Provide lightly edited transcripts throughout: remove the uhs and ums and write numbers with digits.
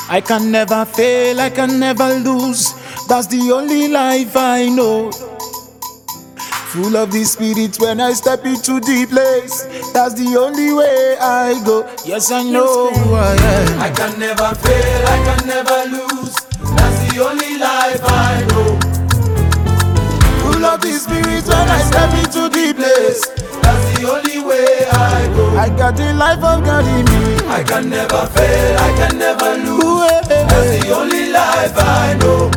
I can never fail, I can never lose. That's the only life I know. Full of the spirit when I step into the place. That's the only way I go. Yes, I know who I am. I can never fail, I can never lose. That's the only life I know. Full of the spirit when I step into the place. That's the only way I go. I got the life of God in me. I can never fail, I can never lose. That's the only life I know.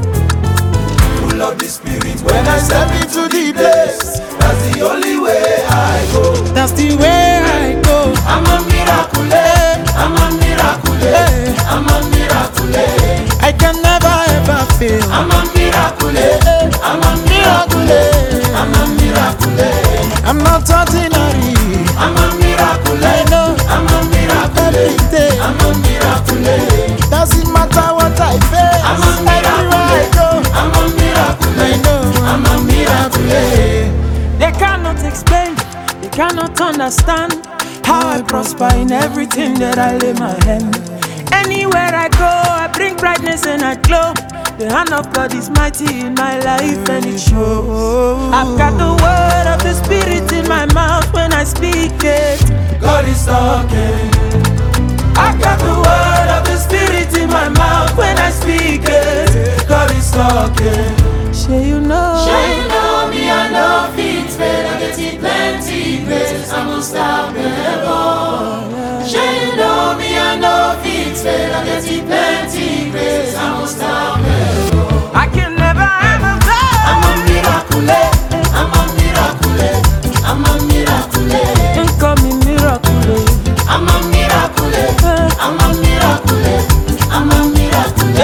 Full of the spirit when I step into the place. That's the only way I go. That's the way I go. I'm a miracle, I'm a miracle, I'm a miracle. I can never ever fail. I'm a miracle, I'm a miracle, I'm a miracle. I'm not ordinary. I'm a miracle, I know. I'm a miracle, Every day. I'm a miracle. Doesn't matter what I face. I'm a Everywhere I miracle, go, I'm a miracle, I know. I'm a miracle. They cannot explain, they cannot understand how I prosper in everything that I lay my hand. Anywhere I go, I bring brightness and I glow. The hand of God is mighty in my life and it shows. I've got the word of the Spirit in my mouth when I speak it. God is talking. I got the word of the Spirit in my mouth when I speak it. God is talking. Sure you know. Sure you know me, I know fit fail. I get it plenty grace. I'm unstoppable. Sure you know me, I know fit fail. I get it plenty grace. I'm unstoppable. I can never ever fail. I'm a miracle. I'm a miracle. I'm a miracle. You call me miracle. I'm a miracle. I'm a miracle. I'm a miracle.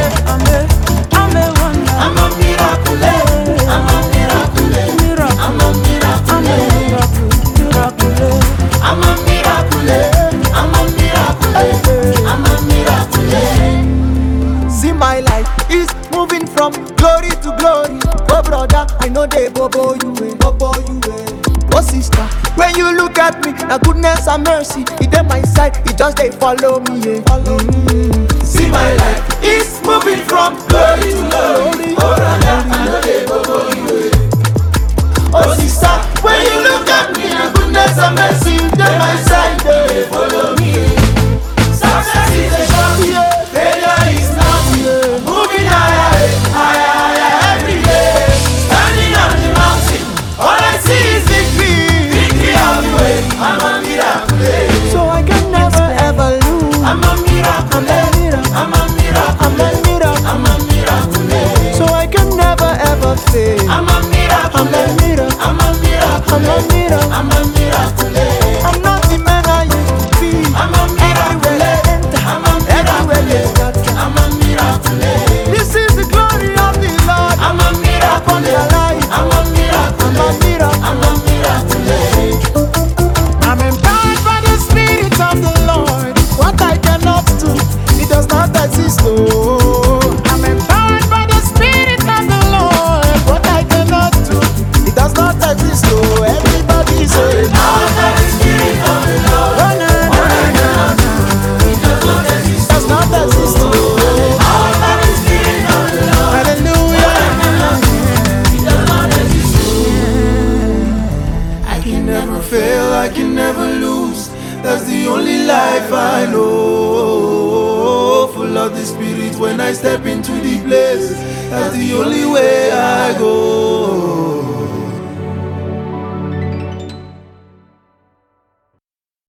I'm a wonder. I'm a miracle. I'm a miracle. Miracle. I'm a miracle. I'm a miracle. I'm a miracle. I'm a miracle. I'm a miracle. See my life is moving from glory to glory. Oh brother, I know they bobo you way, bobo you way. Oh sister, when you look at me, now goodness and mercy, it on my side, it just they follow me, yeah. Follow me. See my life is moving from glory to glory. Oh brother, I know they bobo you. Oh sister, when you look at me, the goodness and mercy, they my side, they follow me. Success is a shot, failure is nothing. Moving higher, higher, higher every day. Standing on the mountain, all I see is victory. Victory all the way. I'm a miracle. So I can never ever lose. I'm a miracle. I'm a miracle. I'm a miracle. I'm a miracle. I'm a miracle. So I can never ever fail. I'm a miracle. I'm a miracle. I'm a miracle. I'm a miracle. I'm a miracle. I'm not the man I used to be. I'm a miracle. Everywhere I enter, I'm a everywhere they miracle. got. I'm a miracle. This is the glory of the Lord. I'm a miracle. Upon their life. I'm a miracle. I'm a miracle. I'm a miracle. I'm empowered by the Spirit of the Lord. What I cannot do, it does not exist. Oh, I'm empowered by the Spirit of the Lord. What I cannot do, it does not exist. Oh, everybody say, All that is spirit of the Lord. oh, no, no, no, It does not exist. does not exist. Oh, All that is spirit of the Lord. hallelujah. It does not exist. I can never fail, I can never lose. That's the only life I know. Full of the spirit when I step into the place. That's the only way